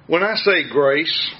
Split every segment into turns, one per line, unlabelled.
When I say grace,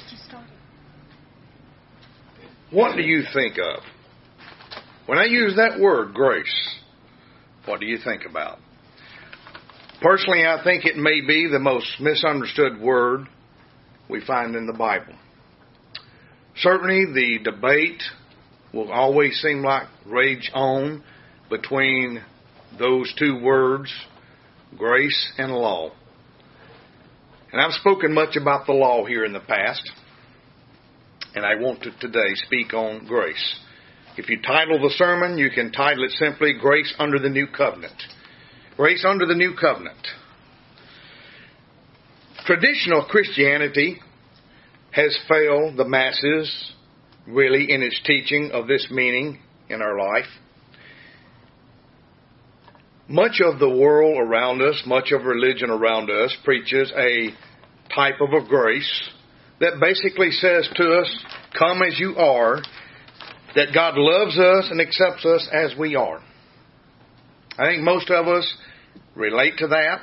what do you think of? When I use that word, grace, what do you think about? Personally, I think it may be the most misunderstood word we find in the Bible. Certainly, the debate will always seem like rage on between those two words, grace and law. And I've spoken much about the law here in the past, and I want to today speak on grace. If you title the sermon, you can title it simply, Grace Under the New Covenant. Grace under the New Covenant. Traditional Christianity has failed the masses, really, in its teaching of this meaning in our life. Much of the world around us, much of religion around us, preaches a type of a grace that basically says to us, come as you are, that God loves us and accepts us as we are. I think most of us relate to that.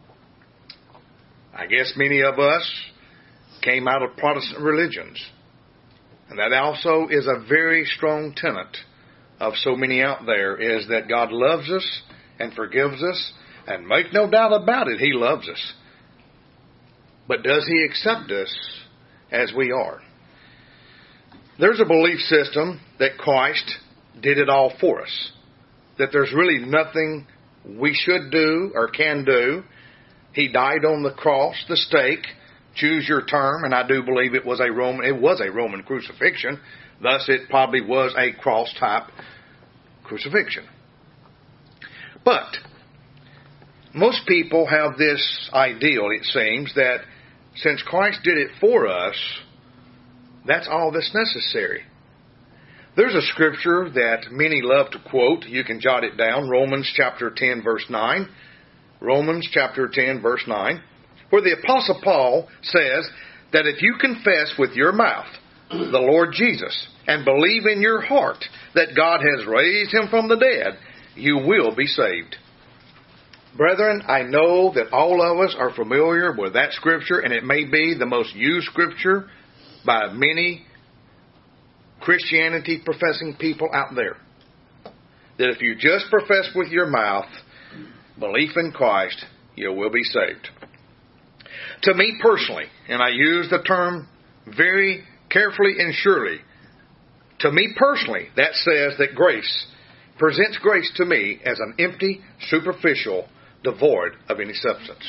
I guess many of us came out of Protestant religions. And that also is a very strong tenet of so many out there, is that God loves us and forgives us, and make no doubt about it, He loves us. But does He accept us as we are? There's a belief system that Christ did it all for us. That there's really nothing we should do or can do. He died on the cross, the stake, choose your term, and I do believe it was a Roman crucifixion. Thus it probably was a cross type crucifixion. But most people have this ideal, it seems, that since Christ did it for us, that's all that's necessary. There's a scripture that many love to quote. You can jot it down. Romans chapter 10, verse 9. Romans chapter 10, verse 9. Where the Apostle Paul says that if you confess with your mouth the Lord Jesus and believe in your heart that God has raised Him from the dead, you will be saved. Brethren, I know that all of us are familiar with that scripture, and it may be the most used scripture by many Christianity professing people out there. That if you just profess with your mouth belief in Christ, you will be saved. To me personally, and I use the term very carefully and surely, to me personally, that says that grace presents grace to me as an empty, superficial, devoid of any substance.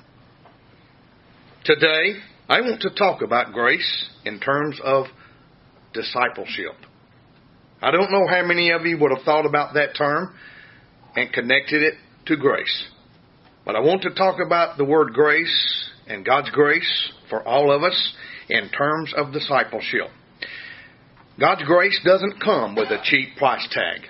Today, I want to talk about grace in terms of discipleship. I don't know how many of you would have thought about that term and connected it to grace. But I want to talk about the word grace and God's grace for all of us in terms of discipleship. God's grace doesn't come with a cheap price tag.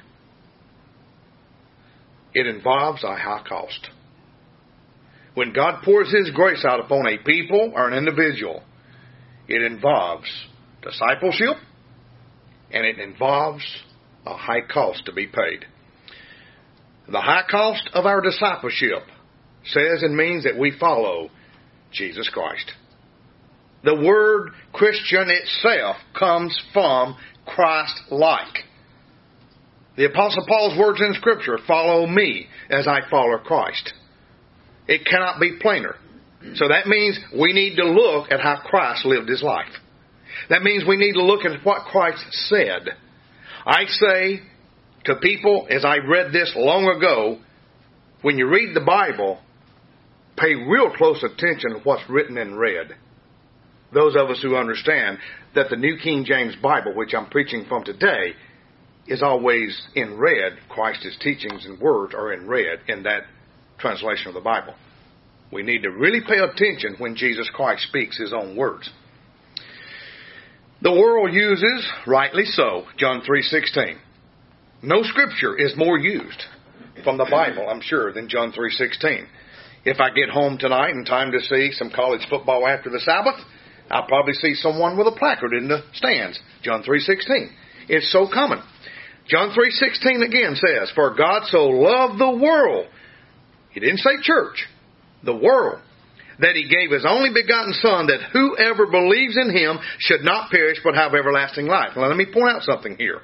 It involves a high cost. When God pours His grace out upon a people or an individual, it involves discipleship, and it involves a high cost to be paid. The high cost of our discipleship says and means that we follow Jesus Christ. The word Christian itself comes from Christ-like. The Apostle Paul's words in Scripture, follow me as I follow Christ. It cannot be plainer. So that means we need to look at how Christ lived His life. That means we need to look at what Christ said. I say to people, as I read this long ago, when you read the Bible, pay real close attention to what's written in red. Those of us who understand that the New King James Bible, which I'm preaching from today, is always in red. Christ's teachings and words are in red in that translation of the Bible. We need to really pay attention when Jesus Christ speaks His own words. The world uses, rightly so, John 3:16. No scripture is more used from the Bible, I'm sure, than John 3:16. If I get home tonight in time to see some college football after the Sabbath, I'll probably see someone with a placard in the stands. John 3:16. It's so common. John 3:16 again says, for God so loved the world. He didn't say church. The world. that He gave His only begotten Son, that whoever believes in Him should not perish but have everlasting life. Now let me point out something here.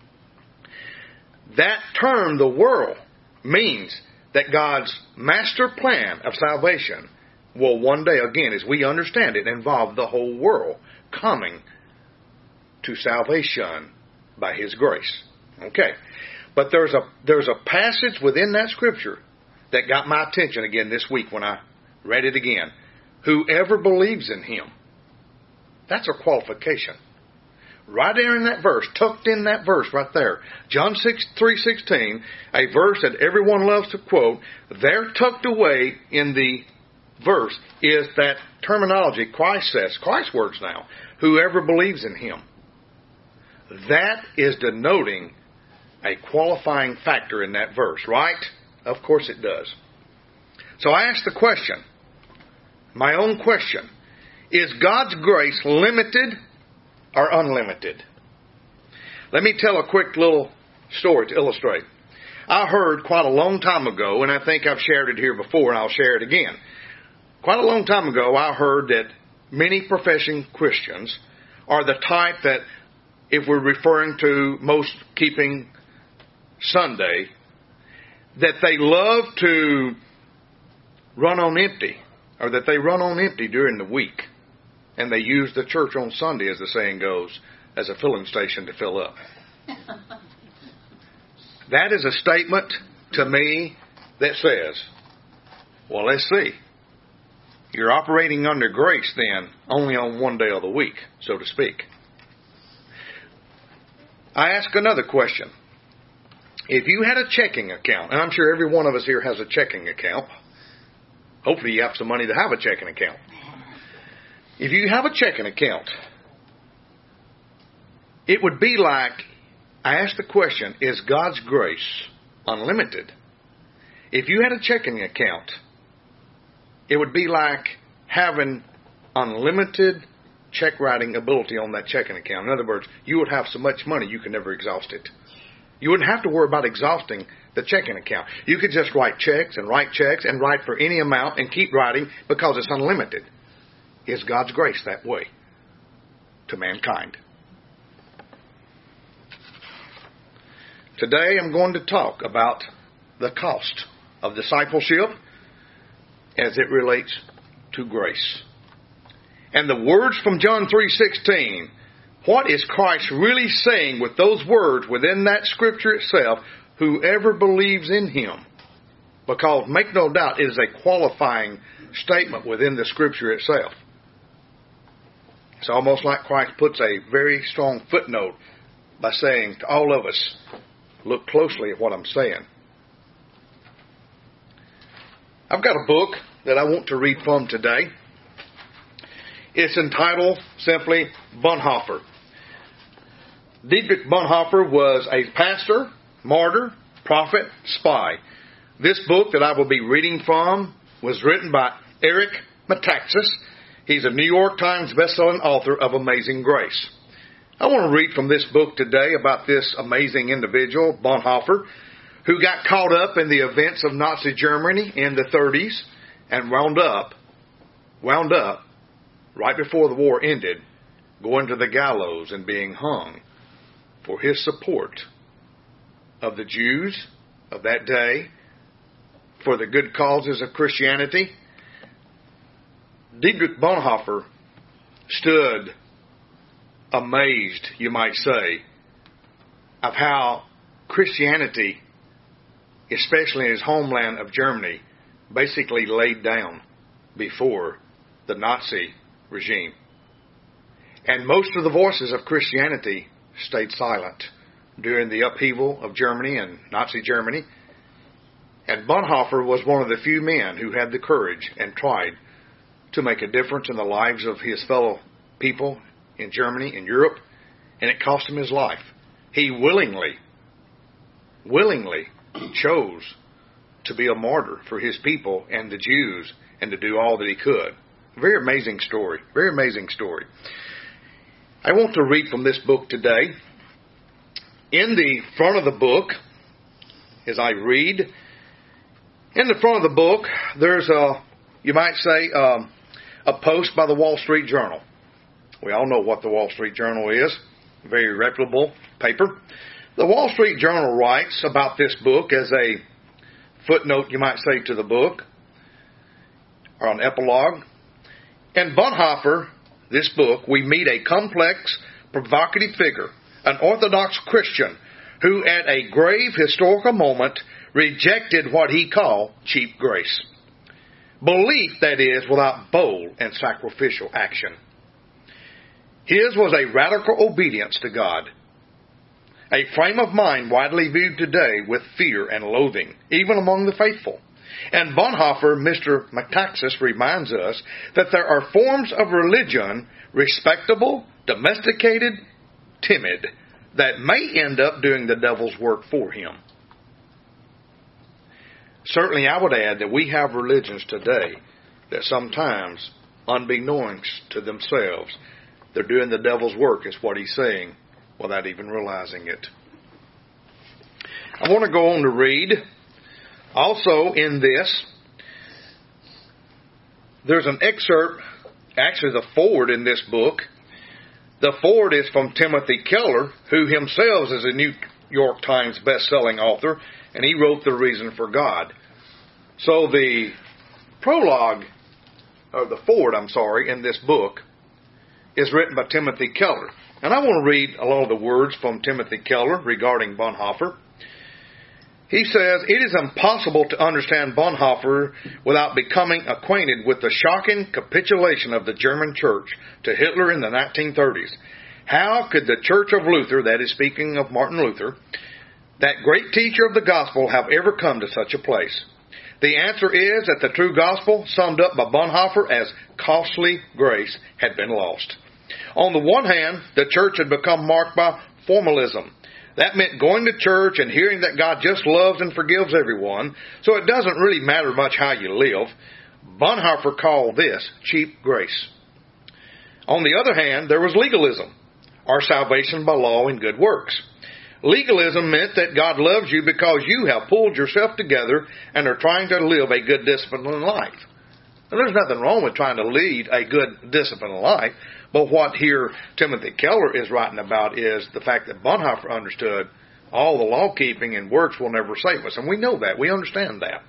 That term, the world, means that God's master plan of salvation will one day, again, as we understand it, involve the whole world coming to salvation by His grace. Okay. But there's a passage within that Scripture that got my attention again this week when I read it again. Whoever believes in Him. That's a qualification. Right there in that verse, tucked in that verse right there. John 3:16, a verse that everyone loves to quote. There tucked away in the verse is that terminology Christ says. Christ's words now. Whoever believes in Him. That is denoting a qualifying factor in that verse, right? Of course it does. So I ask the question, my own question, is God's grace limited or unlimited? Let me tell a quick little story to illustrate. I heard quite a long time ago, and I think I've shared it here before, and I'll share it again. Quite a long time ago, I heard that many professing Christians are the type that, if we're referring to most keeping Sunday, that they love to run on empty, or that they run on empty during the week. And they use the church on Sunday, as the saying goes, as a filling station to fill up. That is a statement to me that says, well, let's see. You're operating under grace then only on one day of the week, so to speak. I ask another question. If you had a checking account, and I'm sure every one of us here has a checking account. Hopefully you have some money to have a checking account. If you have a checking account, it would be like, I ask the question, is God's grace unlimited? If you had a checking account, it would be like having unlimited check writing ability on that checking account. In other words, you would have so much money you could never exhaust it. You wouldn't have to worry about exhausting the checking account. You could just write checks and write for any amount and keep writing because it's unlimited. Is God's grace that way to mankind? Today I'm going to talk about the cost of discipleship as it relates to grace. And the words from John 3:16, what is Christ really saying with those words within that Scripture itself? Whoever believes in Him. Because, make no doubt, it is a qualifying statement within the Scripture itself. It's almost like Christ puts a very strong footnote by saying to all of us, look closely at what I'm saying. I've got a book that I want to read from today. It's entitled simply Bonhoeffer. Dietrich Bonhoeffer was a pastor, martyr, prophet, spy. This book that I will be reading from was written by Eric Metaxas. He's a New York Times bestselling author of Amazing Grace. I want to read from this book today about this amazing individual, Bonhoeffer, who got caught up in the events of Nazi Germany in the 30s and wound up, right before the war ended, going to the gallows and being hung for his support of the Jews of that day, for the good causes of Christianity. Dietrich Bonhoeffer stood amazed, you might say, of how Christianity, especially in his homeland of Germany, basically laid down before the Nazi regime. And most of the voices of Christianity stayed silent during the upheaval of Germany and Nazi Germany. And Bonhoeffer was one of the few men who had the courage and tried to make a difference in the lives of his fellow people in Germany and Europe, and it cost him his life. He willingly chose to be a martyr for his people and the Jews and to do all that he could. Very amazing story. Very amazing story. I want to read from this book today. In the front of the book, as I read, in the front of the book, there's a you might say, a post by the Wall Street Journal. We all know what the Wall Street Journal is. A very reputable paper. The Wall Street Journal writes about this book as a footnote, you might say, to the book, or an epilogue. In Bonhoeffer, this book, we meet a complex, provocative figure, an Orthodox Christian, who at a grave historical moment rejected what he called cheap grace. Belief, that is, without bold and sacrificial action. His was a radical obedience to God, a frame of mind widely viewed today with fear and loathing, even among the faithful. And Bonhoeffer, Mr. Metaxas, reminds us that there are forms of religion, respectable, domesticated, timid, that may end up doing the devil's work for him. Certainly I would add that we have religions today that sometimes, unbeknownst to themselves, they're doing the devil's work, is what he's saying, without even realizing it. I want to go on to read, also in this, there's an excerpt, actually the foreword in this book. The foreword is from Timothy Keller, who himself is a New York Times best-selling author, and he wrote The Reason for God. So the prologue, or the foreword, in this book, is written by Timothy Keller. And I want to read a lot of the words from Timothy Keller regarding Bonhoeffer. He says, "It is impossible to understand Bonhoeffer without becoming acquainted with the shocking capitulation of the German church to Hitler in the 1930s. How could the Church of Luther," that is speaking of Martin Luther, "that great teacher of the gospel, have ever come to such a place? The answer is that the true gospel, summed up by Bonhoeffer as costly grace, had been lost. On the one hand, the church had become marked by formalism. That meant going to church and hearing that God just loves and forgives everyone, so it doesn't really matter much how you live. Bonhoeffer called this cheap grace. On the other hand, there was legalism, or salvation by law and good works. Legalism meant that God loves you because you have pulled yourself together and are trying to live a good disciplined life. Now, there's nothing wrong with trying to lead a good disciplined life, but what here Timothy Keller is writing about is the fact that Bonhoeffer understood all the law keeping and works will never save us. And we know that. We understand that.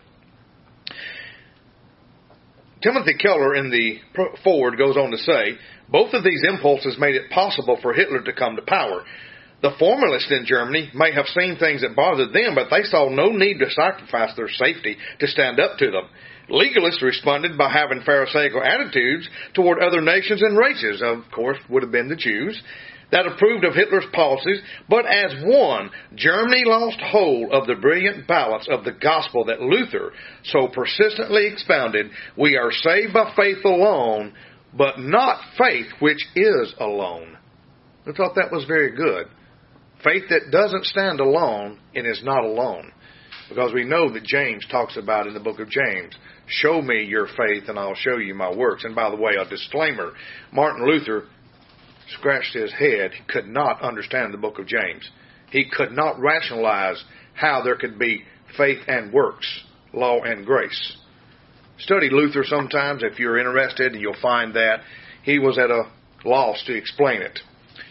Timothy Keller in the foreword goes on to say, both of these impulses made it possible for Hitler to come to power. The formalists in Germany may have seen things that bothered them, but they saw no need to sacrifice their safety to stand up to them. Legalists responded by having Pharisaical attitudes toward other nations and races, of course, would have been the Jews, that approved of Hitler's policies, but as one, Germany lost hold of the brilliant balance of the gospel that Luther so persistently expounded. We are saved by faith alone, but not faith which is alone. I thought that was very good. Faith that doesn't stand alone and is not alone. Because we know that James talks about in the book of James, show me your faith and I'll show you my works. And by the way, a disclaimer, Martin Luther scratched his head. He could not understand the book of James. He could not rationalize how there could be faith and works, law and grace. Study Luther sometimes if you're interested, and you'll find that he was at a loss to explain it.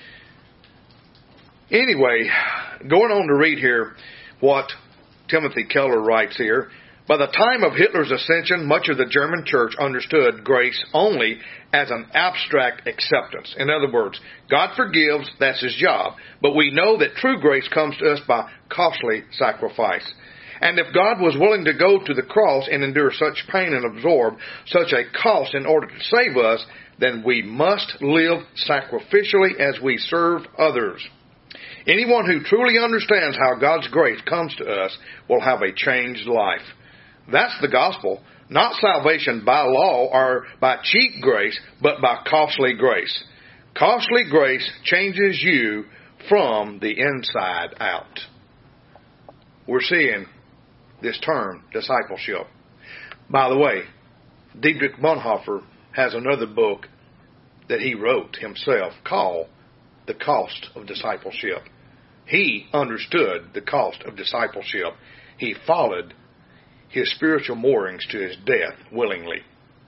Anyway, going on to read here what Timothy Keller writes here. By the time of Hitler's ascension, much of the German church understood grace only as an abstract acceptance. In other words, God forgives, that's His job. But we know that true grace comes to us by costly sacrifice. And if God was willing to go to the cross and endure such pain and absorb such a cost in order to save us, then we must live sacrificially as we serve others. Anyone who truly understands how God's grace comes to us will have a changed life. That's the gospel, not salvation by law or by cheap grace, but by costly grace. Costly grace changes you from the inside out. We're seeing this term, discipleship. By the way, Dietrich Bonhoeffer has another book that he wrote himself called The Cost of Discipleship. He understood the cost of discipleship. He followed his spiritual moorings to his death willingly.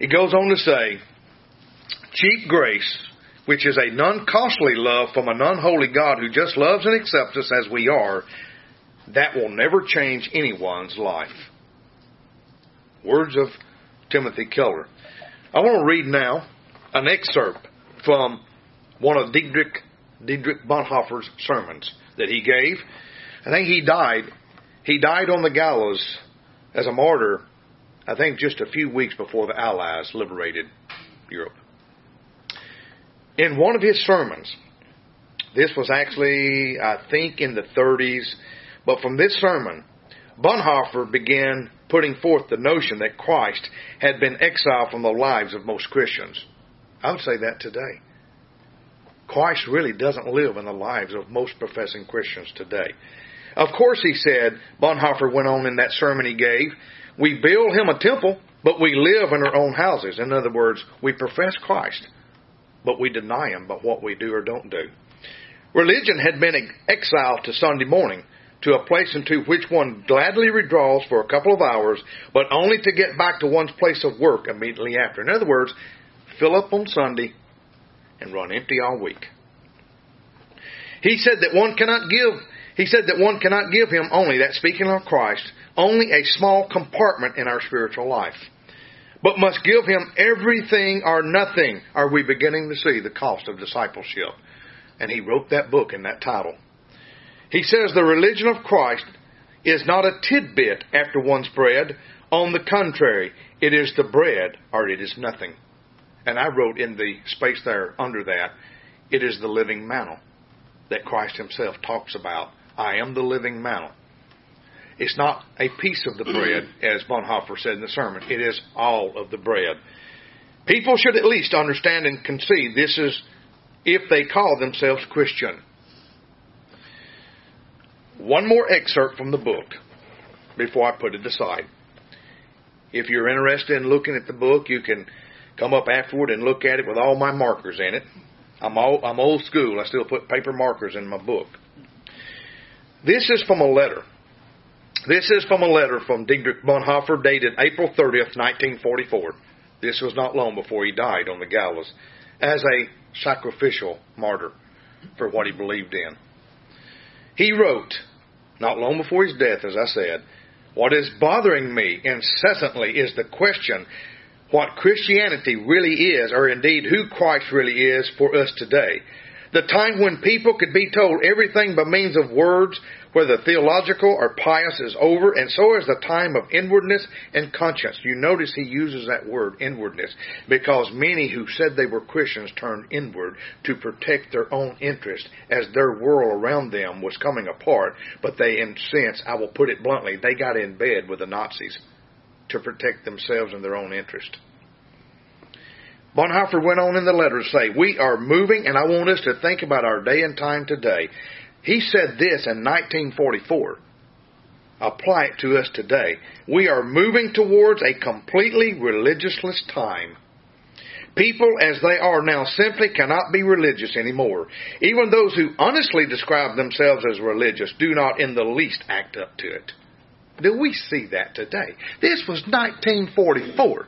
He goes on to say, cheap grace, which is a non-costly love from an unholy God who just loves and accepts us as we are, that will never change anyone's life. Words of Timothy Keller. I want to read now an excerpt from one of Dietrich Bonhoeffer's sermons that he gave. I think he died on the gallows as a martyr, I think just a few weeks before the Allies liberated Europe. In one of his sermons, this was actually, I think, in the 30s, but from this sermon, Bonhoeffer began putting forth the notion that Christ had been exiled from the lives of most Christians. I would say that today. Christ really doesn't live in the lives of most professing Christians today. Of course, he said, Bonhoeffer went on in that sermon he gave, we build him a temple, but we live in our own houses. In other words, we profess Christ, but we deny him by what we do or don't do. Religion had been exiled to Sunday morning, to a place into which one gladly withdraws for a couple of hours, but only to get back to one's place of work immediately after. In other words, fill up on Sunday and run empty all week. He said that one cannot give him only, that speaking of Christ, only a small compartment in our spiritual life, but must give him everything or nothing. Are we beginning to see the cost of discipleship? And he wrote that book in that title. He says the religion of Christ is not a tidbit after one's bread. On the contrary, it is the bread or it is nothing. And I wrote in the space there under that, it is the living manna that Christ himself talks about. I am the living manna. It's not a piece of the bread, as Bonhoeffer said in the sermon. It is all of the bread. People should at least understand and concede this is if they call themselves Christian. One more excerpt from the book before I put it aside. If you're interested in looking at the book, you can come up afterward and look at it with all my markers in it. I'm old school. I still put paper markers in my book. This is from a letter. This is from a letter from Dietrich Bonhoeffer dated April 30th, 1944. This was not long before he died on the gallows as a sacrificial martyr for what he believed in. He wrote, not long before his death, as I said, what is bothering me incessantly is the question what Christianity really is, or indeed who Christ really is for us today. The time when people could be told everything by means of words, whether theological or pious, is over, and so is the time of inwardness and conscience. You notice he uses that word, inwardness, because many who said they were Christians turned inward to protect their own interest as their world around them was coming apart, but they, in a sense, I will put it bluntly, they got in bed with the Nazis to protect themselves and their own interest. Bonhoeffer went on in the letter to say, we are moving, and I want us to think about our day and time today. He said this in 1944. Apply it to us today. We are moving towards a completely religionless time. People as they are now simply cannot be religious anymore. Even those who honestly describe themselves as religious do not in the least act up to it. Do we see that today? This was 1944.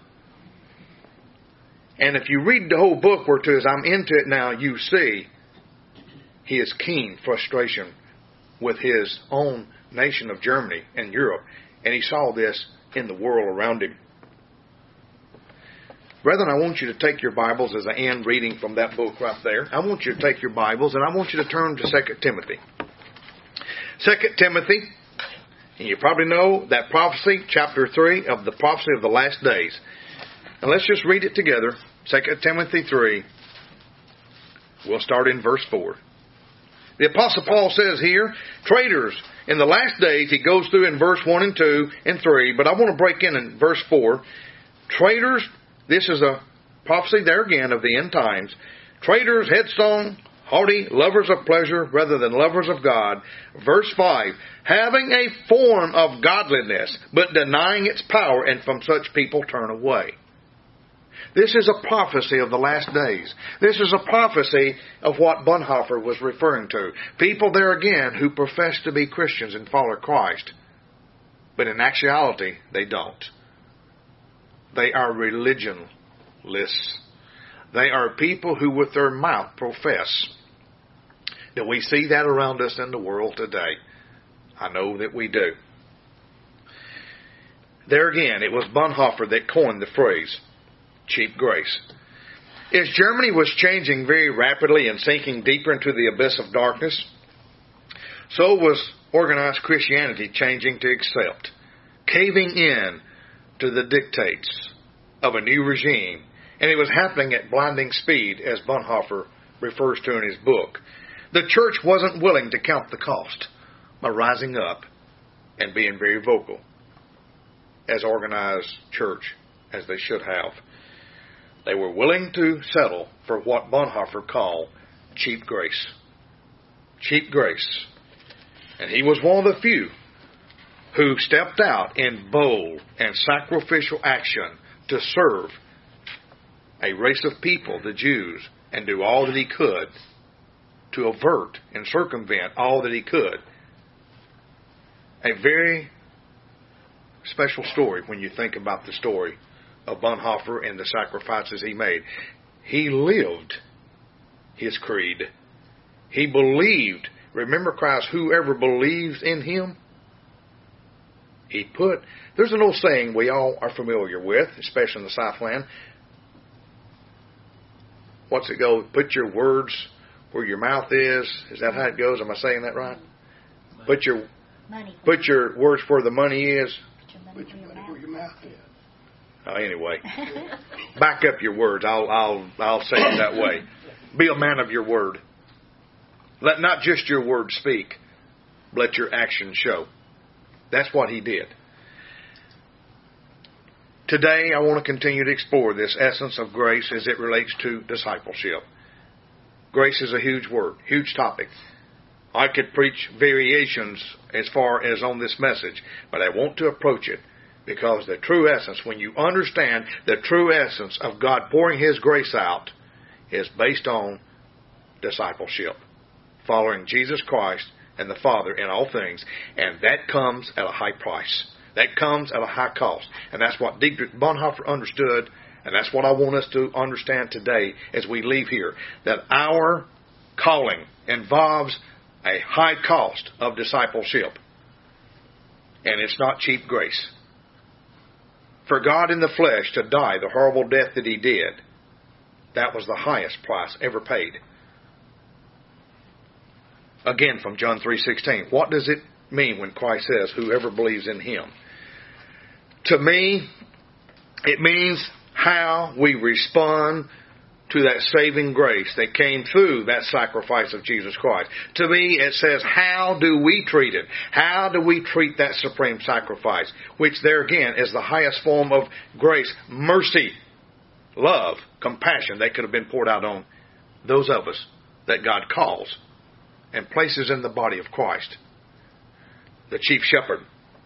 And if you read the whole book, whereto as I'm into it now, you see his keen frustration with his own nation of Germany and Europe. And he saw this in the world around him. Brethren, I want you to take your Bibles as I end reading from that book right there. I want you to take your Bibles and I want you to turn to 2 Timothy. 2 Timothy, and you probably know that prophecy, chapter 3 of the prophecy of the last days. And let's just read it together. 2 Timothy 3. We'll start in verse 4. The Apostle Paul says here, traitors, in the last days, he goes through in verse 1 and 2 and 3, but I want to break in verse 4. Traitors, this is a prophecy there again of the end times. Traitors, headstrong, haughty, lovers of pleasure rather than lovers of God. Verse 5, having a form of godliness, but denying its power, and from such people turn away. This is a prophecy of the last days. This is a prophecy of what Bonhoeffer was referring to. People there again who profess to be Christians and follow Christ, but in actuality they don't. They are religionless. lists. They are people who with their mouth profess. Do we see that around us in the world today? I know that we do. There again, it was Bonhoeffer that coined the phrase, cheap grace. As Germany was changing very rapidly and sinking deeper into the abyss of darkness, so was organized Christianity changing to accept, caving in to the dictates of a new regime. And it was happening at blinding speed, as Bonhoeffer refers to in his book. The church wasn't willing to count the cost by rising up and being very vocal as organized church as they should have. They were willing to settle for what Bonhoeffer called cheap grace. Cheap grace. And he was one of the few who stepped out in bold and sacrificial action to serve a race of people, the Jews, and do all that he could to avert and circumvent all that he could. A very special story when you think about the story of Bonhoeffer and the sacrifices he made. He lived his creed. He believed. Remember Christ, whoever believes in him, there's an old saying we all are familiar with, especially in the Southland. What's it go? Put your words where your mouth is. Is that how it goes? Am I saying that right? Put your words where the money is.
Put your money where your mouth is.
Anyway, back up your words. I'll say it that way. Be a man of your word. Let not just your words speak, let your actions show. That's what he did. Today, I want to continue to explore this essence of grace as it relates to discipleship. Grace is a huge word, huge topic. I could preach variations as far as on this message, but I want to approach it because the true essence, when you understand the true essence of God pouring His grace out, is based on discipleship, following Jesus Christ and the Father in all things, and that comes at a high price. That comes at a high cost. And that's what Dietrich Bonhoeffer understood, and that's what I want us to understand today as we leave here, that our calling involves a high cost of discipleship. And it's not cheap grace. For God in the flesh to die the horrible death that He did, that was the highest price ever paid. Again, from John 3:16, what does it mean when Christ says, whoever believes in Him? To me, it means how we respond to that saving grace that came through that sacrifice of Jesus Christ. To me, it says, how do we treat it? How do we treat that supreme sacrifice? Which there again is the highest form of grace, mercy, love, compassion that could have been poured out on those of us that God calls and places in the body of Christ. The chief shepherd.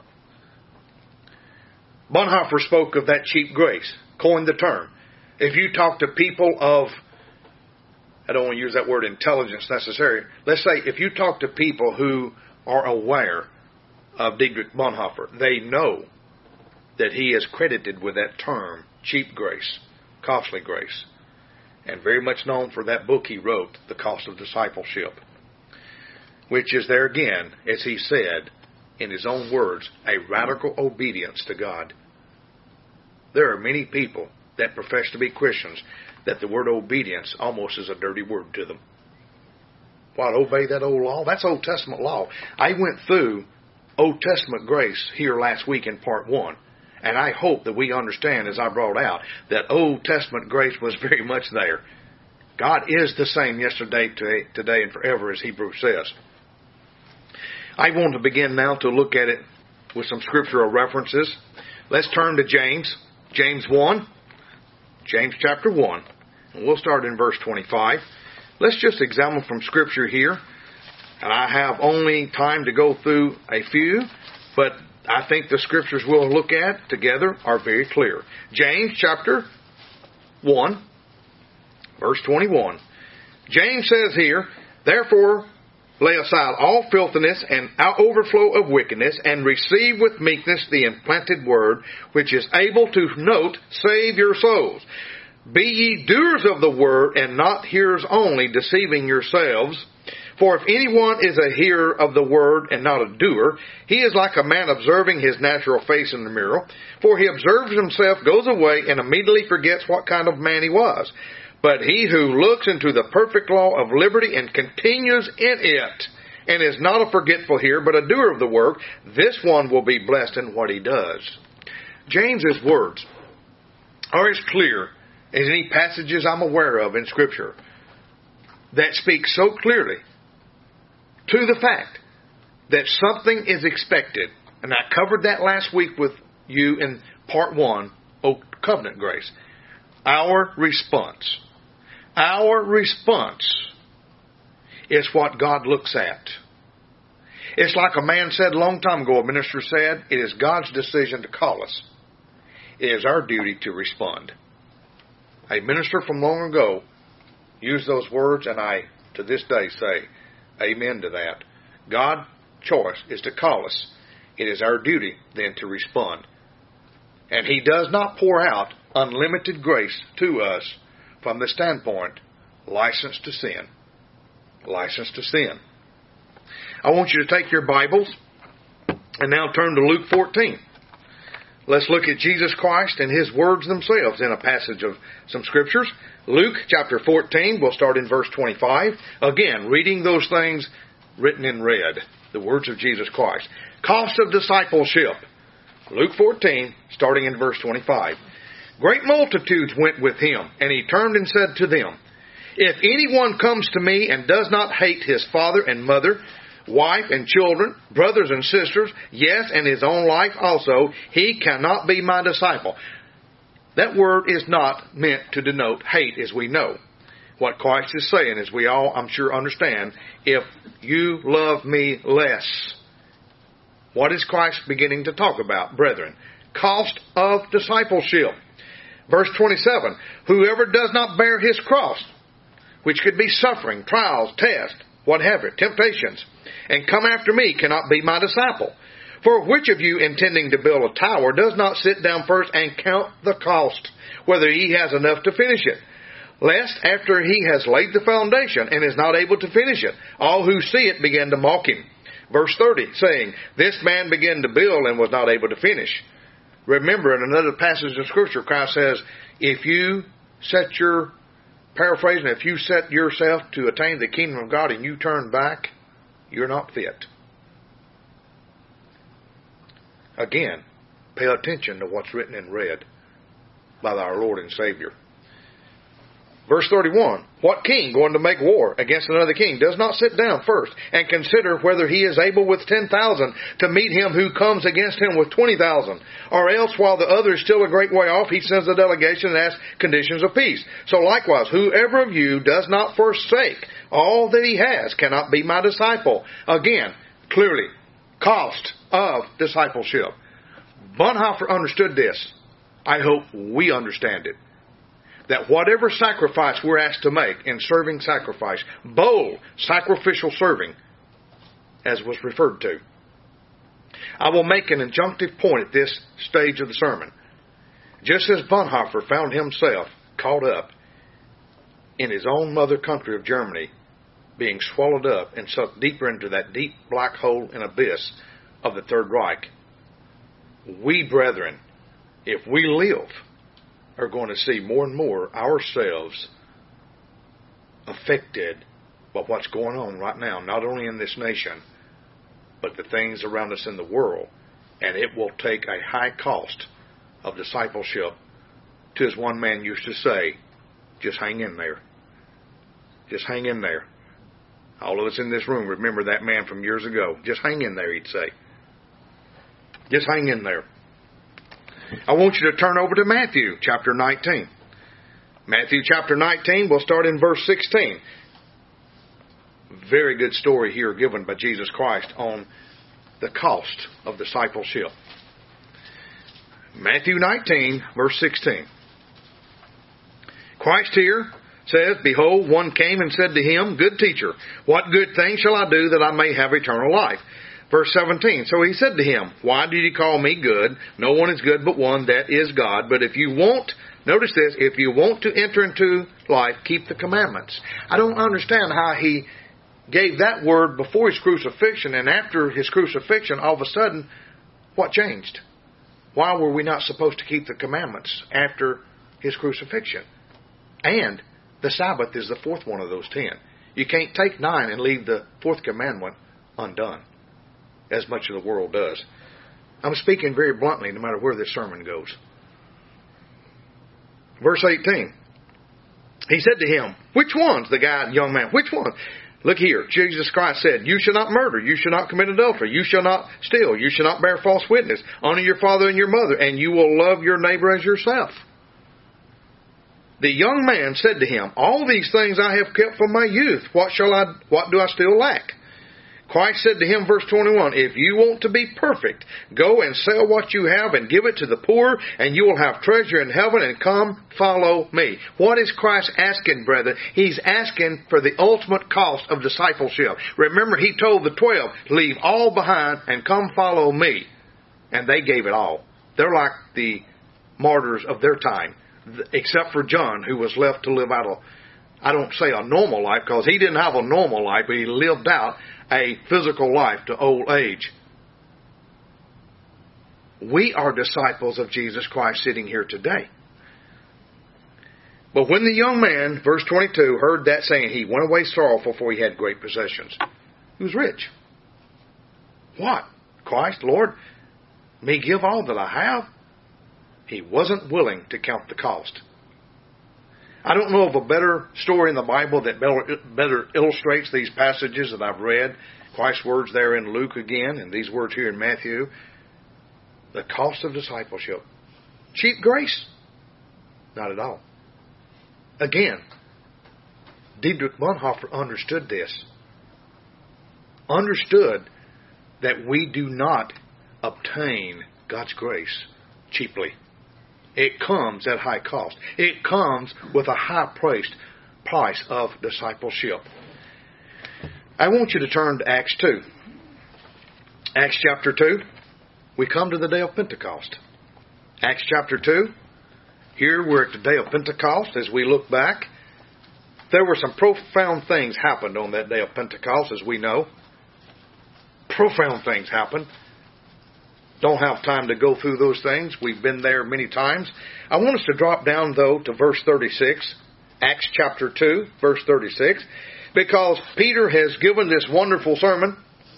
Bonhoeffer spoke of that cheap grace, coined the term. If you talk to people of, I don't want to use that word intelligence necessarily, let's say if you talk to people who are aware of Dietrich Bonhoeffer, they know that he is credited with that term, cheap grace, costly grace, and very much known for that book he wrote, The Cost of Discipleship, which is there again, as he said, in his own words, a radical obedience to God. There are many people that profess to be Christians that the word obedience almost is a dirty word to them. What, obey that old law? That's Old Testament law. I went through Old Testament grace here last week in part 1. And I hope that we understand, as I brought out, that Old Testament grace was very much there. God is the same yesterday, today, and forever, as Hebrews says. I want to begin now to look at it with some scriptural references. Let's turn to James. James 1. James chapter 1. And we'll start in verse 25. Let's just examine from Scripture here. And I have only time to go through a few, but I think the Scriptures we'll look at together are very clear. James chapter 1, verse 21. James says here, therefore, lay aside all filthiness and overflow of wickedness, and receive with meekness the implanted word, which is able to, note, save your souls. Be ye doers of the word, and not hearers only, deceiving yourselves. For if anyone is a hearer of the word and not a doer, he is like a man observing his natural face in the mirror. For he observes himself, goes away, and immediately forgets what kind of man he was. But he who looks into the perfect law of liberty and continues in it, and is not a forgetful hearer, but a doer of the work, this one will be blessed in what he does. James's words are as clear as any passages I'm aware of in Scripture that speak so clearly to the fact that something is expected. And I covered that last week with you in part 1 of Covenant Grace. Our response is what God looks at. It's like a man said a long time ago, a minister said, it is God's decision to call us. It is our duty to respond. A minister from long ago used those words, and I, to this day, say amen to that. God's choice is to call us. It is our duty then to respond. And He does not pour out unlimited grace to us from the standpoint, license to sin. License to sin. I want you to take your Bibles and now turn to Luke 14. Let's look at Jesus Christ and His words themselves in a passage of some Scriptures. Luke chapter 14, we'll start in verse 25. Again, reading those things written in red. The words of Jesus Christ. Cost of discipleship. Luke 14, starting in verse 25. Great multitudes went with Him, and He turned and said to them, If anyone comes to me and does not hate his father and mother, wife and children, brothers and sisters, yes, and his own life also, he cannot be my disciple. That word is not meant to denote hate, as we know. What Christ is saying, as we all, I'm sure, understand, if you love me less. What is Christ beginning to talk about, brethren? Cost of discipleship. Verse 27, whoever does not bear his cross, which could be suffering, trials, tests, what have it, temptations, and come after me cannot be my disciple. For which of you, intending to build a tower, does not sit down first and count the cost, whether he has enough to finish it? Lest, after he has laid the foundation and is not able to finish it, all who see it begin to mock him. Verse 30, saying, This man began to build and was not able to finish. Remember, in another passage of Scripture, Christ says, if you set your, paraphrasing, if you set yourself to attain the kingdom of God and you turn back, you're not fit. Again, pay attention to what's written in red by our Lord and Savior. Verse 31, what king going to make war against another king does not sit down first and consider whether he is able with 10,000 to meet him who comes against him with 20,000? Or else, while the other is still a great way off, he sends a delegation and asks conditions of peace. So likewise, whoever of you does not forsake all that he has cannot be my disciple. Again, clearly, cost of discipleship. Bonhoeffer understood this. I hope we understand it. That whatever sacrifice we're asked to make in serving sacrifice, bold sacrificial serving, as was referred to. I will make an injunctive point at this stage of the sermon. Just as Bonhoeffer found himself caught up in his own mother country of Germany, being swallowed up and sucked deeper into that deep black hole and abyss of the Third Reich, we, brethren, if we live, are going to see more and more ourselves affected by what's going on right now, not only in this nation, but the things around us in the world. And it will take a high cost of discipleship to, as one man used to say, just hang in there. Just hang in there. All of us in this room remember that man from years ago. Just hang in there, he'd say. Just hang in there. I want you to turn over to Matthew chapter 19. Matthew chapter 19, we'll start in verse 16. Very good story here given by Jesus Christ on the cost of discipleship. Matthew 19, verse 16. Christ here says, Behold, one came and said to him, Good teacher, what good thing shall I do that I may have eternal life? Verse 17, so he said to him, Why did you call me good? No one is good but one, that is God. But if you want Notice this, if you want to enter into life, keep the commandments. I don't understand how he gave that word before his crucifixion, and after his crucifixion, all of a sudden, what changed? Why were we not supposed to keep the commandments after his crucifixion? And the Sabbath is the fourth one of those 10. You can't take 9 and leave the fourth commandment undone, as much of the world does. I'm speaking very bluntly, no matter where this sermon goes. Verse 18. He said to him, which ones? The young man, which one? Look here, Jesus Christ said, you shall not murder, you shall not commit adultery, you shall not steal, you shall not bear false witness, honor your father and your mother, and you will love your neighbor as yourself. The young man said to him, all these things I have kept from my youth, what do I still lack? Christ said to him, verse 21, if you want to be perfect, go and sell what you have and give it to the poor, and you will have treasure in heaven, and come follow me. What is Christ asking, brethren? He's asking for the ultimate cost of discipleship. Remember, he told the 12, leave all behind and come follow me. And they gave it all. They're like the martyrs of their time, except for John, who was left to live out I don't say a normal life, because he didn't have a normal life, but he lived out a physical life to old age. We are disciples of Jesus Christ sitting here today. But when the young man, verse 22, heard that saying, he went away sorrowful, for he had great possessions. He was rich. What? Christ, Lord, me give all that I have? He wasn't willing to count the cost. I don't know of a better story in the Bible that better illustrates these passages that I've read. Christ's words there in Luke again, and these words here in Matthew. The cost of discipleship. Cheap grace? Not at all. Again, Dietrich Bonhoeffer understood this. Understood that we do not obtain God's grace cheaply. It comes at high cost. It comes with a high price of discipleship. I want you to turn to Acts 2. Acts chapter 2. We come to the day of Pentecost. Acts chapter 2. Here we're at the day of Pentecost. As we look back, there were some profound things happened on that day of Pentecost, as we know. Profound things happened. Don't have time to go through those things. We've been there many times. I want us to drop down, though, to verse 36. Acts chapter 2, verse 36. Because Peter has given this wonderful sermon.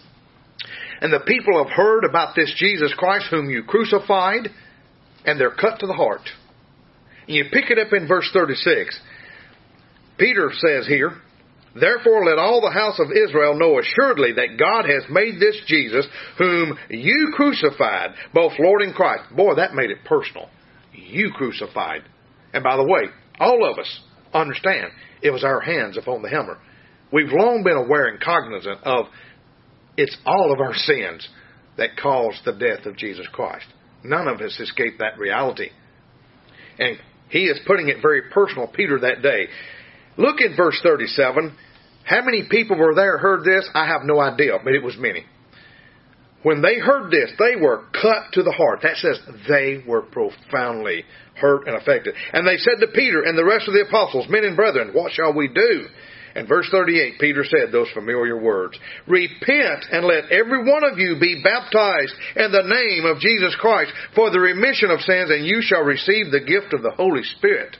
And the people have heard about this Jesus Christ whom you crucified. And they're cut to the heart. And you pick it up in verse 36. Peter says here, therefore let all the house of Israel know assuredly that God has made this Jesus, whom you crucified, both Lord and Christ. Boy, that made it personal. You crucified. And by the way, all of us understand it was our hands upon the hammer. We've long been aware and cognizant of it's all of our sins that caused the death of Jesus Christ. None of us escaped that reality. And he is putting it very personal, Peter, that day. Look at verse 37. How many people were there heard this? I have no idea, but it was many. When they heard this, they were cut to the heart. That says they were profoundly hurt and affected. And they said to Peter and the rest of the apostles, men and brethren, what shall we do? And verse 38, Peter said those familiar words. Repent and let every one of you be baptized in the name of Jesus Christ for the remission of sins, and you shall receive the gift of the Holy Spirit.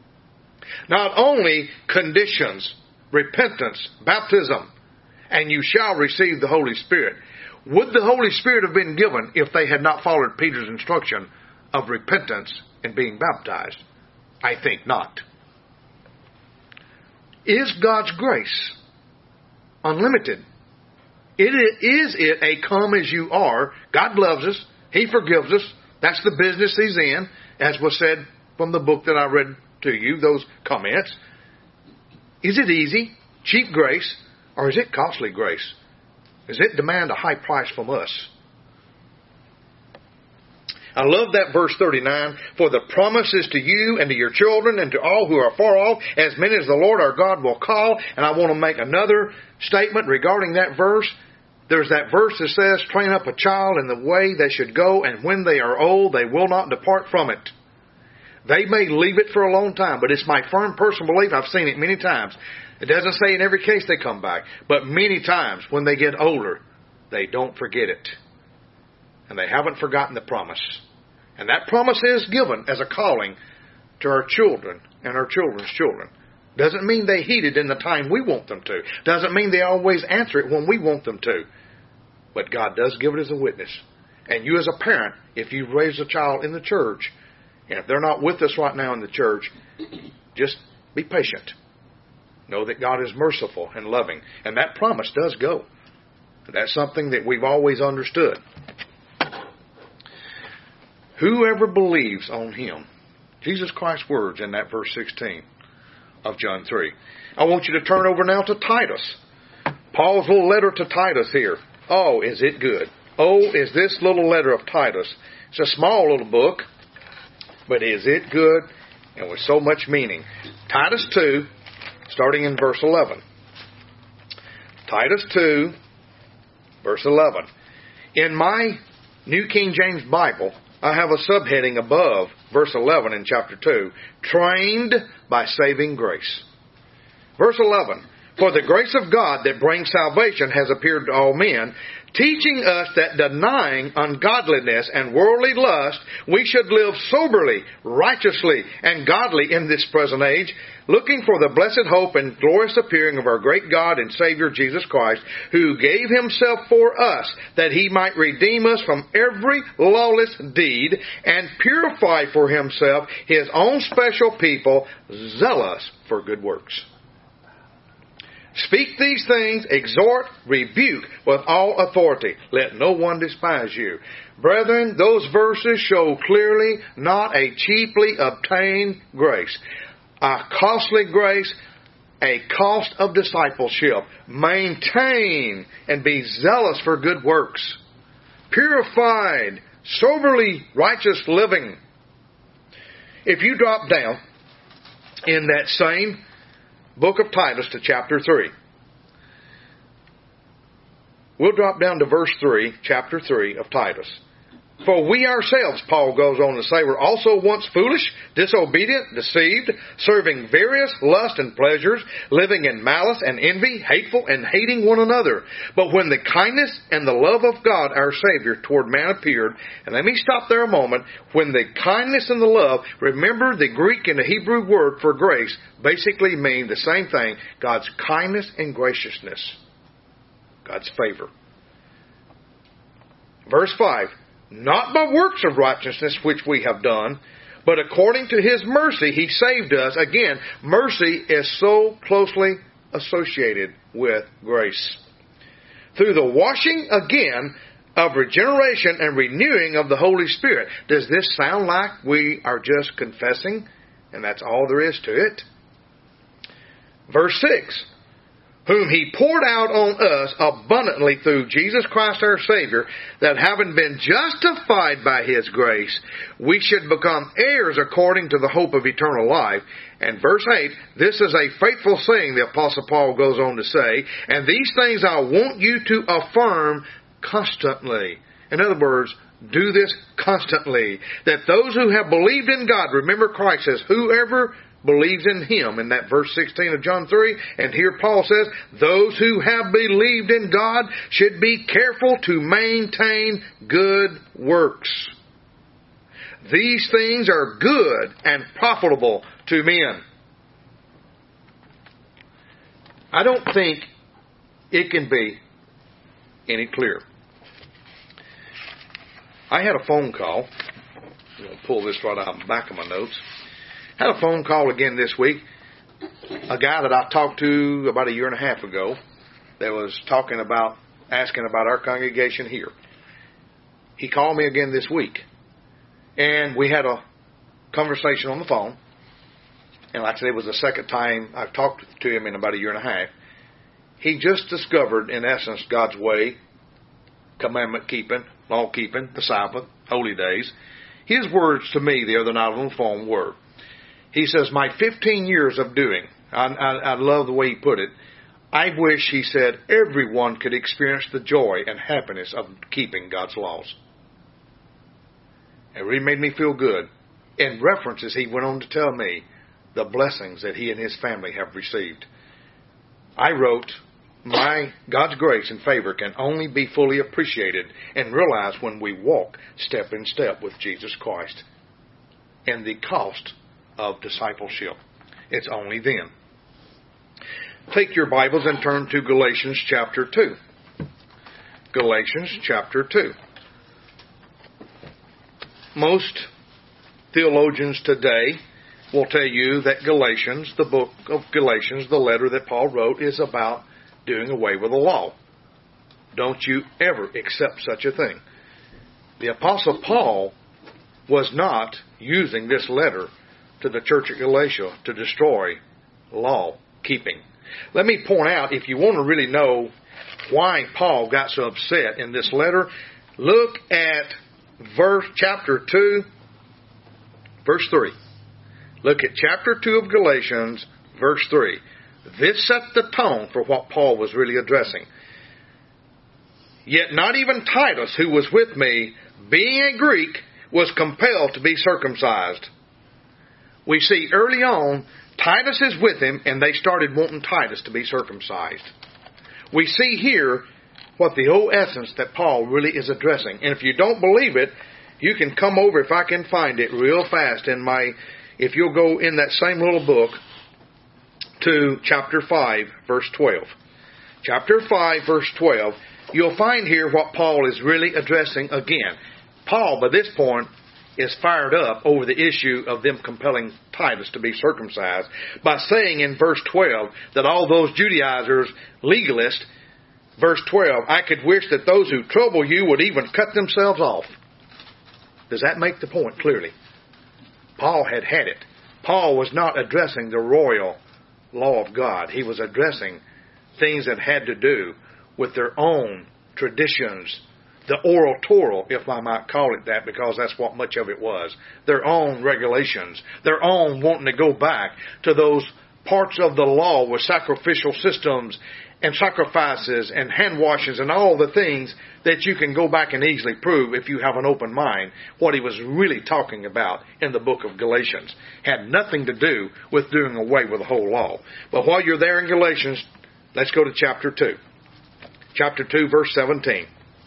Not only conditions, repentance, baptism, and you shall receive the Holy Spirit. Would the Holy Spirit have been given if they had not followed Peter's instruction of repentance and being baptized? I think not. Is God's grace unlimited? Is it a come as you are? God loves us. He forgives us. That's the business He's in, as was said from the book that I read to you, those comments. Is it easy, cheap grace, or is it costly grace? Does it demand a high price from us? I love that verse 39. For the promise is to you and to your children and to all who are far off, as many as the Lord our God will call. And I want to make another statement regarding that verse. There's that verse that says, train up a child in the way they should go, and when they are old, they will not depart from it. They may leave it for a long time, but it's my firm personal belief. I've seen it many times. It doesn't say in every case they come back, but many times when they get older, they don't forget it. And they haven't forgotten the promise. And that promise is given as a calling to our children and our children's children. Doesn't mean they heed it in the time we want them to. Doesn't mean they always answer it when we want them to. But God does give it as a witness. And you as a parent, if you raise a child in the church, and if they're not with us right now in the church, just be patient. Know that God is merciful and loving. And that promise does go. That's something that we've always understood. Whoever believes on Him. Jesus Christ's words in that verse 16 of John 3. I want you to turn over now to Titus. Paul's little letter to Titus here. Oh, is it good. Oh, is this little letter of Titus. It's a small little book, but is it good and with so much meaning. Titus 2, starting in verse 11. Titus 2, verse 11. In my New King James Bible, I have a subheading above verse 11 in chapter 2, trained by saving grace. Verse 11, for the grace of God that brings salvation has appeared to all men, teaching us that denying ungodliness and worldly lust, we should live soberly, righteously, and godly in this present age, looking for the blessed hope and glorious appearing of our great God and Savior Jesus Christ, who gave Himself for us, that He might redeem us from every lawless deed and purify for Himself His own special people, zealous for good works. Speak these things, exhort, rebuke with all authority. Let no one despise you. Brethren, those verses show clearly not a cheaply obtained grace. A costly grace, a cost of discipleship. Maintain and be zealous for good works. Purified, soberly righteous living. If you drop down in that same book of Titus to chapter 3. We'll drop down to verse 3, chapter 3 of Titus. For we ourselves, Paul goes on to say, were also once foolish, disobedient, deceived, serving various lusts and pleasures, living in malice and envy, hateful and hating one another. But when the kindness and the love of God, our Savior, toward man appeared, and let me stop there a moment, when the kindness and the love, remember the Greek and the Hebrew word for grace basically mean the same thing, God's kindness and graciousness, God's favor. Verse 5. Not by works of righteousness which we have done, but according to His mercy He saved us. Again, mercy is so closely associated with grace. Through the washing again of regeneration and renewing of the Holy Spirit. Does this sound like we are just confessing and that's all there is to it? Verse 6. Whom He poured out on us abundantly through Jesus Christ our Savior, that having been justified by His grace, we should become heirs according to the hope of eternal life. And verse 8, this is a faithful saying, the Apostle Paul goes on to say, and these things I want you to affirm constantly. In other words, do this constantly. That those who have believed in God, remember Christ says, whoever believes in Him, in that verse 16 of John 3. And here Paul says, those who have believed in God should be careful to maintain good works. These things are good and profitable to men. I don't think it can be any clearer. I had a phone call. I'm going to pull this right out of the back of my notes. Had a phone call again this week. A guy that I talked to about a year and a half ago that was asking about our congregation here. He called me again this week. And we had a conversation on the phone. And like I said, it was the second time I've talked to him in about a year and a half. He just discovered, in essence, God's way, commandment keeping, law keeping, the Sabbath, holy days. His words to me the other night on the phone were, he says, my 15 years of doing, I love the way he put it, I wish, he said, everyone could experience the joy and happiness of keeping God's laws. It really made me feel good. In references, he went on to tell me the blessings that he and his family have received. I wrote, my God's grace and favor can only be fully appreciated and realized when we walk step in step with Jesus Christ. And the cost of discipleship. It's only then. Take your Bibles and turn to Galatians chapter 2. Galatians chapter 2. Most theologians today will tell you that Galatians, the book of Galatians, the letter that Paul wrote, is about doing away with the law. Don't you ever accept such a thing. The Apostle Paul was not using this letter to the church at Galatia to destroy law keeping. Let me point out, if you want to really know why Paul got so upset in this letter, look at chapter 2, verse 3. Look at chapter 2 of Galatians, verse 3. This set the tone for what Paul was really addressing. Yet not even Titus, who was with me, being a Greek, was compelled to be circumcised. We see early on, Titus is with him, and they started wanting Titus to be circumcised. We see here what the whole essence that Paul really is addressing. And if you don't believe it, you can come over, if I can find it real fast, if you'll go in that same little book to chapter 5, verse 12. Chapter 5, verse 12, you'll find here what Paul is really addressing again. Paul, by this point, is fired up over the issue of them compelling Titus to be circumcised by saying in verse 12 that all those Judaizers, legalists, verse 12, I could wish that those who trouble you would even cut themselves off. Does that make the point clearly? Paul had it. Paul was not addressing the royal law of God. He was addressing things that had to do with their own traditions, the oral Torah, if I might call it that, because that's what much of it was. Their own regulations, their own wanting to go back to those parts of the law with sacrificial systems and sacrifices and hand washings and all the things that you can go back and easily prove if you have an open mind what he was really talking about in the book of Galatians. Had nothing to do with doing away with the whole law. But while you're there in Galatians, let's go to chapter 2. Chapter 2, verse 17.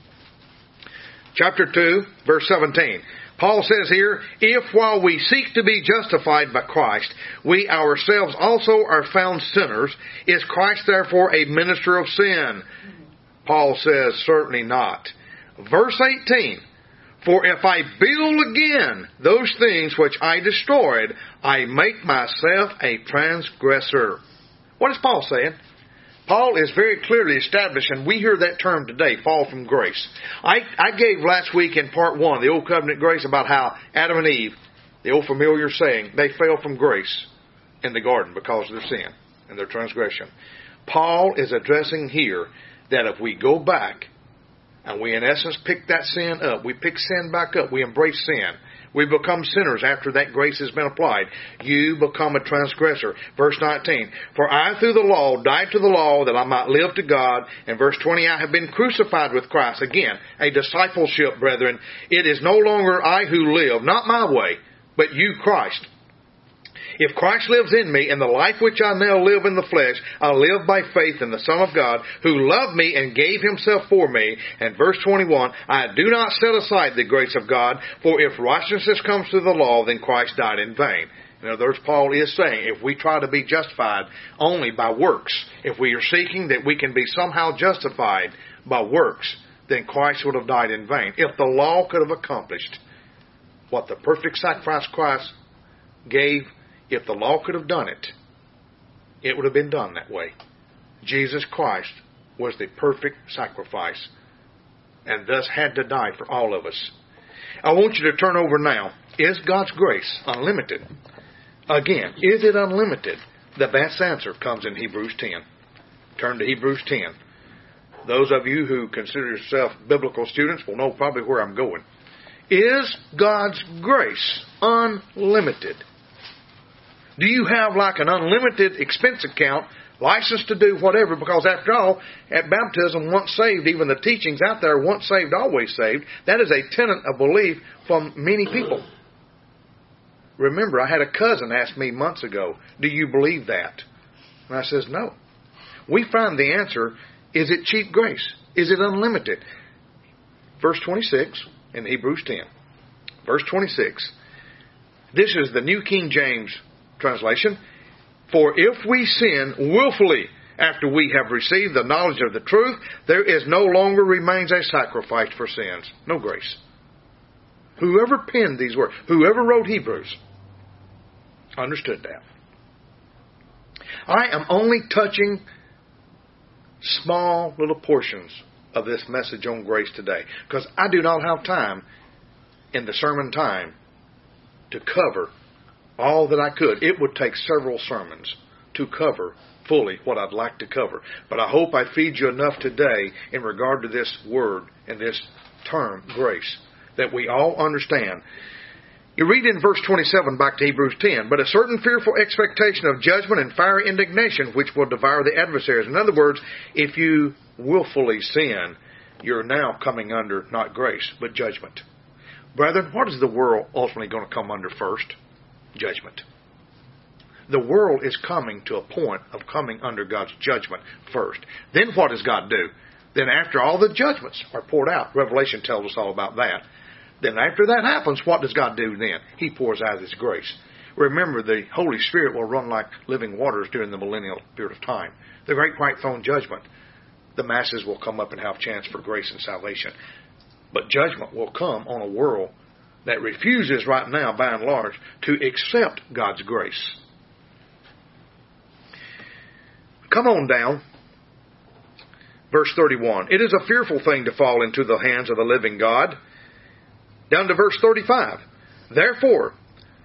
Chapter 2, verse 17. Paul says here, if while we seek to be justified by Christ, we ourselves also are found sinners, is Christ therefore a minister of sin? Paul says, certainly not. Verse 18. For if I build again those things which I destroyed, I make myself a transgressor. What is Paul saying? Paul is very clearly established, and we hear that term today, fall from grace. I gave last week in part 1, the Old Covenant grace, about how Adam and Eve, the old familiar saying, they fell from grace in the garden because of their sin and their transgression. Paul is addressing here that if we go back and we in essence pick that sin up, we pick sin back up, we embrace sin, we become sinners after that grace has been applied. You become a transgressor. Verse 19, for I through the law died to the law that I might live to God. And verse 20, I have been crucified with Christ. Again, a discipleship, brethren. It is no longer I who live, not my way, but you, Christ. If Christ lives in me, and the life which I now live in the flesh, I live by faith in the Son of God, who loved me and gave himself for me. And verse 21, I do not set aside the grace of God, for if righteousness comes through the law, then Christ died in vain. In other words, Paul is saying, if we try to be justified only by works, if we are seeking that we can be somehow justified by works, then Christ would have died in vain. If the law could have accomplished what the perfect sacrifice Christ gave, if the law could have done it, it would have been done that way. Jesus Christ was the perfect sacrifice and thus had to die for all of us. I want you to turn over now. Is God's grace unlimited? Again, is it unlimited? The best answer comes in Hebrews 10. Turn to Hebrews 10. Those of you who consider yourself biblical students will know probably where I'm going. Is God's grace unlimited? Do you have like an unlimited expense account, license to do whatever? Because after all, at baptism, once saved, even the teachings out there, once saved, always saved, that is a tenet of belief from many people. Remember, I had a cousin ask me months ago, do you believe that? And I says, no. We find the answer, is it cheap grace? Is it unlimited? Verse 26 in Hebrews 10. Verse 26. This is the New King James translation. For if we sin willfully after we have received the knowledge of the truth, there is no longer remains a sacrifice for sins. No grace. Whoever penned these words, whoever wrote Hebrews, understood that. I am only touching small little portions of this message on grace today, because I do not have time in the sermon time to cover all that I could. It would take several sermons to cover fully what I'd like to cover. But I hope I feed you enough today in regard to this word and this term, grace, that we all understand. You read in verse 27 back to Hebrews 10, but a certain fearful expectation of judgment and fiery indignation which will devour the adversaries. In other words, if you willfully sin, you're now coming under not grace, but judgment. Brethren, what is the world ultimately going to come under first? Judgment. The world is coming to a point of coming under God's judgment first. Then what does God do? Then after all the judgments are poured out, Revelation tells us all about that. Then after that happens, what does God do then? He pours out His grace. Remember, the Holy Spirit will run like living waters during the millennial period of time. The great white throne judgment. The masses will come up and have a chance for grace and salvation. But judgment will come on a world that refuses right now, by and large, to accept God's grace. Come on down. Verse 31. It is a fearful thing to fall into the hands of the living God. Down to verse 35. Therefore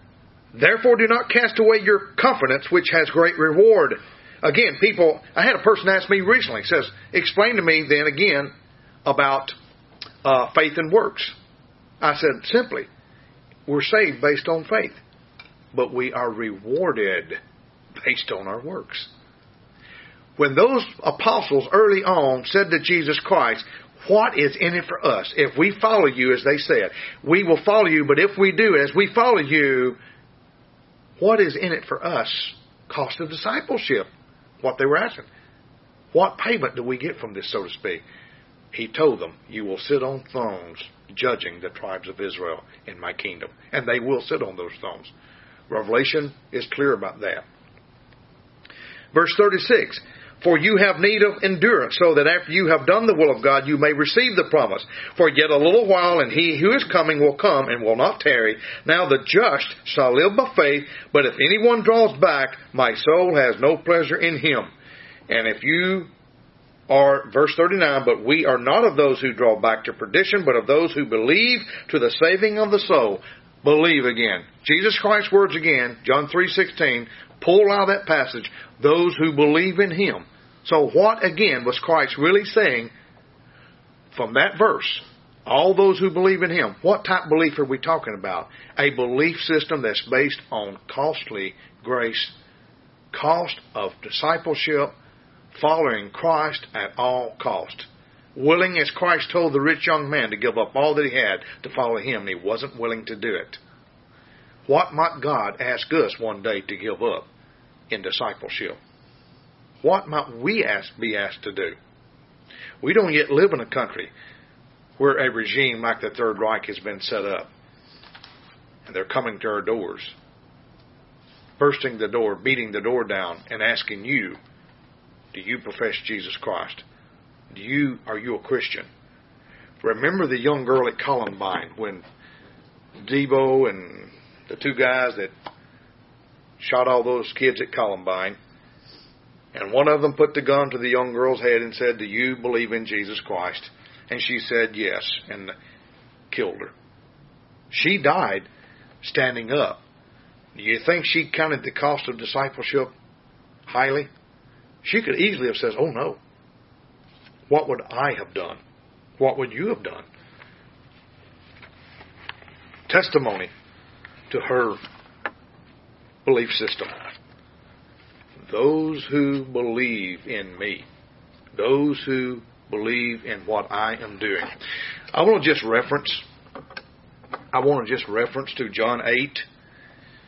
do not cast away your confidence, which has great reward. Again, I had a person ask me recently, says, explain to me then again about faith and works. I said, simply, we're saved based on faith, but we are rewarded based on our works. When those apostles early on said to Jesus Christ, what is in it for us? If we follow you, as they said, we will follow you, but if we do, as we follow you, what is in it for us? Cost of discipleship. What they were asking. What payment do we get from this, so to speak? He told them, you will sit on thrones judging the tribes of Israel in my kingdom. And they will sit on those thrones. Revelation is clear about that. Verse 36. For you have need of endurance, so that after you have done the will of God, you may receive the promise. For yet a little while, and he who is coming will come and will not tarry. Now the just shall live by faith, but if anyone draws back, my soul has no pleasure in him. And if you are, verse 39, but we are not of those who draw back to perdition, but of those who believe to the saving of the soul. Believe again. Jesus Christ's words again, John 3:16, pull out that passage, those who believe in Him. So what again was Christ really saying from that verse? All those who believe in Him. What type of belief are we talking about? A belief system that's based on costly grace, cost of discipleship, following Christ at all cost. Willing, as Christ told the rich young man, to give up all that he had to follow Him, and he wasn't willing to do it. What might God ask us one day to give up in discipleship? What might we be asked to do? We don't yet live in a country where a regime like the Third Reich has been set up. And they're coming to our doors, bursting the door, beating the door down, and asking you, do you profess Jesus Christ? Are you a Christian? Remember the young girl at Columbine when Debo and the two guys that shot all those kids at Columbine, and one of them put the gun to the young girl's head and said, do you believe in Jesus Christ? And she said yes, and killed her. She died standing up. Do you think she counted the cost of discipleship highly? She could easily have said, oh no. What would I have done? What would you have done? Testimony to her belief system. Those who believe in me. Those who believe in what I am doing. I want to just reference to John 8.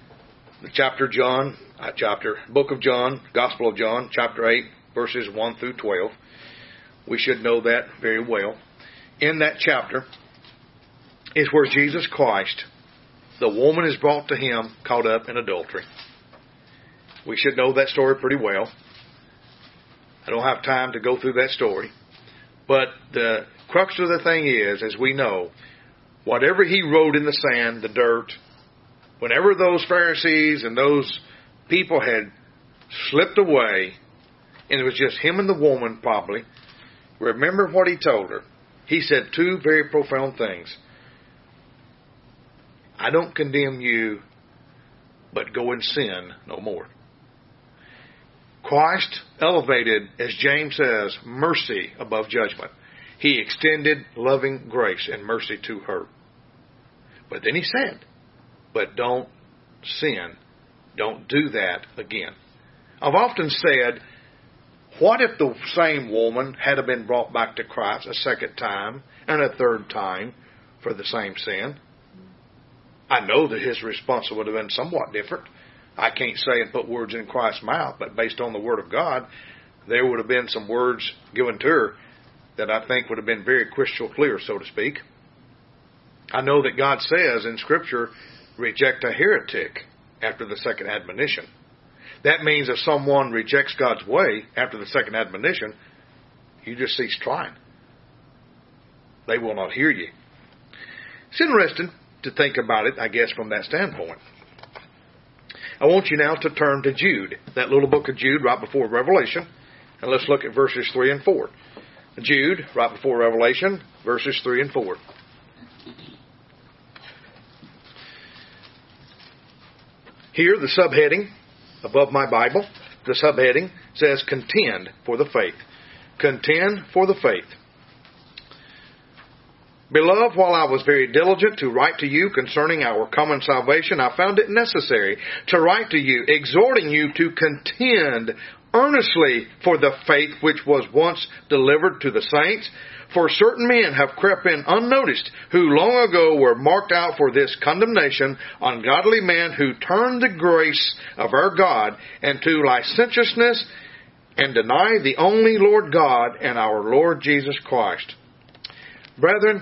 book of John, Gospel of John, chapter 8, verses 1 through 12. We should know that very well. In that chapter is where Jesus Christ, the woman is brought to him caught up in adultery. We should know that story pretty well. I don't have time to go through that story. But the crux of the thing is, as we know, whatever he wrote in the sand, the dirt, whenever those Pharisees and those people had slipped away, and it was just him and the woman probably, remember what he told her. He said two very profound things. I don't condemn you, but go and sin no more. Christ elevated, as James says, mercy above judgment. He extended loving grace and mercy to her. But then he said, but don't sin. Don't do that again. I've often said, what if the same woman had been brought back to Christ a second time and a third time for the same sin? I know that his response would have been somewhat different. I can't say and put words in Christ's mouth, but based on the Word of God, there would have been some words given to her that I think would have been very crystal clear, so to speak. I know that God says in Scripture, reject a heretic after the second admonition. That means if someone rejects God's way after the second admonition, you just cease trying. They will not hear you. It's interesting to think about it, I guess, from that standpoint. I want you now to turn to Jude, that little book of Jude right before Revelation, and let's look at verses 3 and 4. Jude, right before Revelation, verses 3 and 4. Here, the subheading above my Bible, the subheading says, contend for the faith. Contend for the faith. Beloved, while I was very diligent to write to you concerning our common salvation, I found it necessary to write to you, exhorting you to contend earnestly for the faith which was once delivered to the saints. For certain men have crept in unnoticed, who long ago were marked out for this condemnation, ungodly men who turn the grace of our God into licentiousness and deny the only Lord God and our Lord Jesus Christ. Brethren,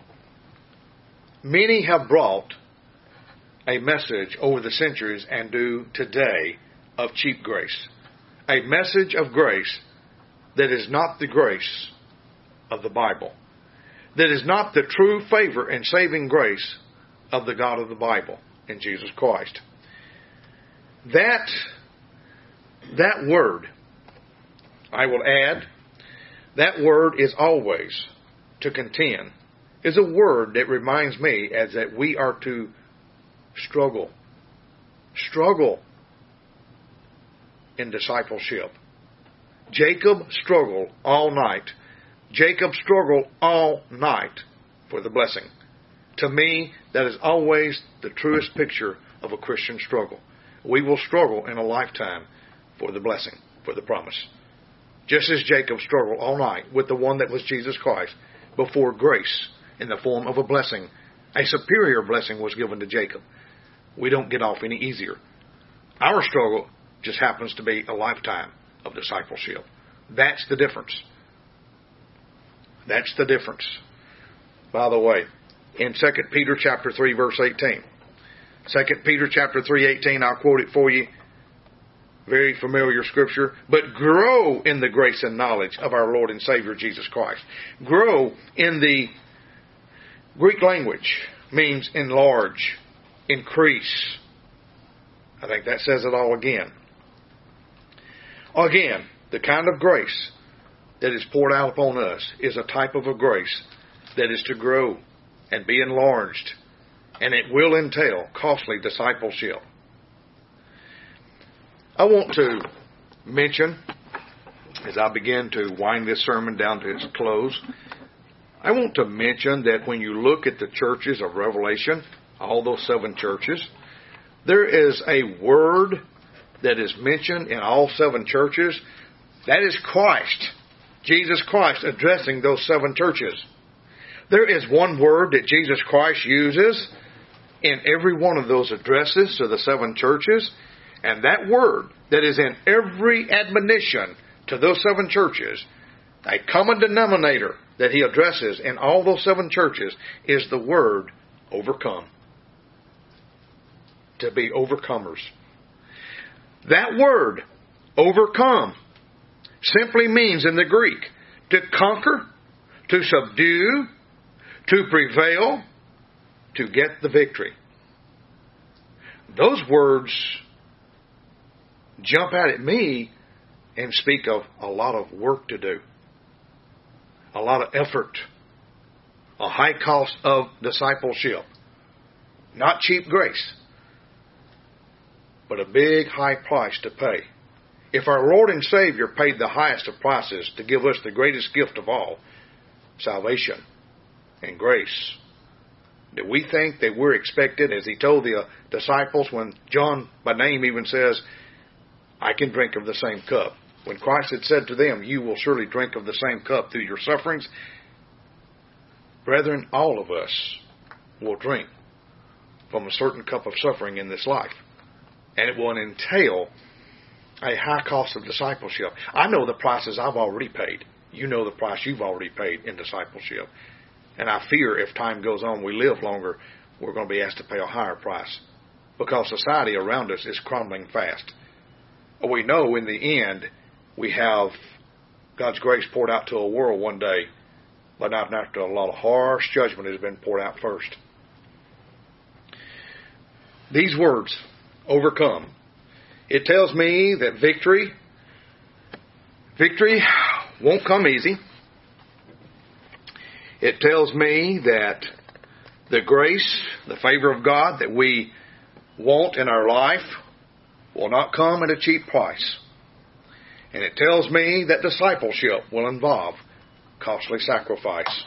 many have brought a message over the centuries and do today of cheap grace. A message of grace that is not the grace of the Bible. That is not the true favor and saving grace of the God of the Bible in Jesus Christ. That word, I will add, that word is always to contend, is a word that reminds me as that we are to struggle. Struggle in discipleship. Jacob struggled all night. Jacob struggled all night for the blessing. To me, that is always the truest picture of a Christian struggle. We will struggle in a lifetime for the blessing, for the promise. Just as Jacob struggled all night with the one that was Jesus Christ before grace in the form of a blessing. A superior blessing was given to Jacob. We don't get off any easier. Our struggle just happens to be a lifetime of discipleship. That's the difference. That's the difference. By the way, in 2 Peter chapter 3, verse 18. 2 Peter chapter 3, 18, I'll quote it for you. Very familiar scripture. But grow in the grace and knowledge of our Lord and Savior Jesus Christ. Grow in the Greek language means enlarge, increase. I think that says it all again. Again, the kind of grace that is poured out upon us is a type of a grace that is to grow and be enlarged, and it will entail costly discipleship. I want to mention, as I begin to wind this sermon down to its close, I want to mention that when you look at the churches of Revelation, all those 7 churches, there is a word that is mentioned in all 7 churches. That is Christ, Jesus Christ, addressing those 7 churches. There is one word that Jesus Christ uses in every one of those addresses to the 7 churches. And that word that is in every admonition to those 7 churches, a common denominator that he addresses in all those 7 churches, is the word overcome. To be overcomers. That word, overcome, simply means in the Greek to conquer, to subdue, to prevail, to get the victory. Those words jump out at me and speak of a lot of work to do, a lot of effort, a high cost of discipleship. Not cheap grace, but a big high price to pay. If our Lord and Savior paid the highest of prices to give us the greatest gift of all, salvation and grace, do we think that we're expected, as he told the disciples when John by name even says, I can drink of the same cup. When Christ had said to them, you will surely drink of the same cup through your sufferings. Brethren, all of us will drink from a certain cup of suffering in this life. And it will entail a high cost of discipleship. I know the prices I've already paid. You know the price you've already paid in discipleship. And I fear if time goes on, we live longer, we're going to be asked to pay a higher price. Because society around us is crumbling fast. We know in the end, we have God's grace poured out to a world one day, but not after a lot of harsh judgment has been poured out first. These words, overcome. It tells me that victory won't come easy. It tells me that the grace, the favor of God that we want in our life will not come at a cheap price. And it tells me that discipleship will involve costly sacrifice.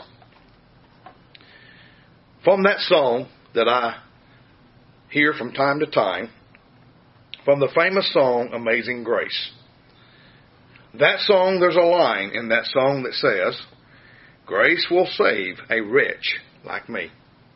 From that song that I hear from time to time, from the famous song, Amazing Grace. That song, there's a line in that song that says, grace will save a wretch like me.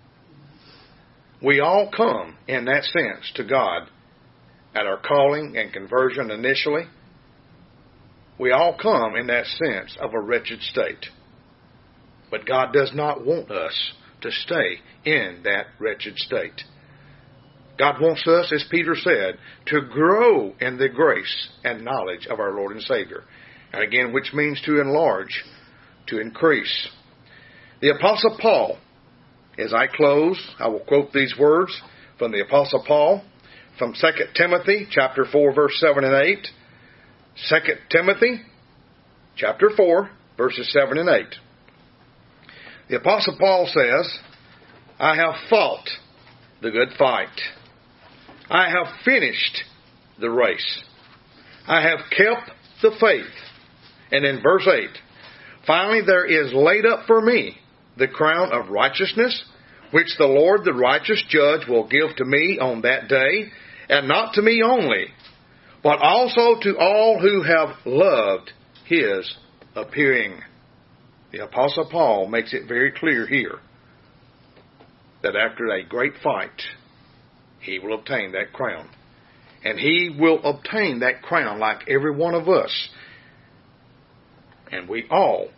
We all come in that sense to God at our calling and conversion initially. We all come in that sense of a wretched state. But God does not want us to stay in that wretched state. God wants us, as Peter said, to grow in the grace and knowledge of our Lord and Savior. And again, which means to enlarge, to increase. The Apostle Paul, as I close, I will quote these words from the Apostle Paul from 2 Timothy chapter 4, verse 7 and 8. 2 Timothy chapter 4, verses 7 and 8. The Apostle Paul says, I have fought the good fight. I have finished the race. I have kept the faith. And in verse 8, finally there is laid up for me the crown of righteousness, which the Lord the righteous judge will give to me on that day, and not to me only, but also to all who have loved His appearing. The Apostle Paul makes it very clear here that after a great fight, he will obtain that crown. And he will obtain that crown like every one of us. And we all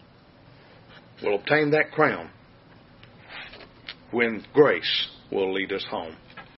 will obtain that crown when grace will lead us home.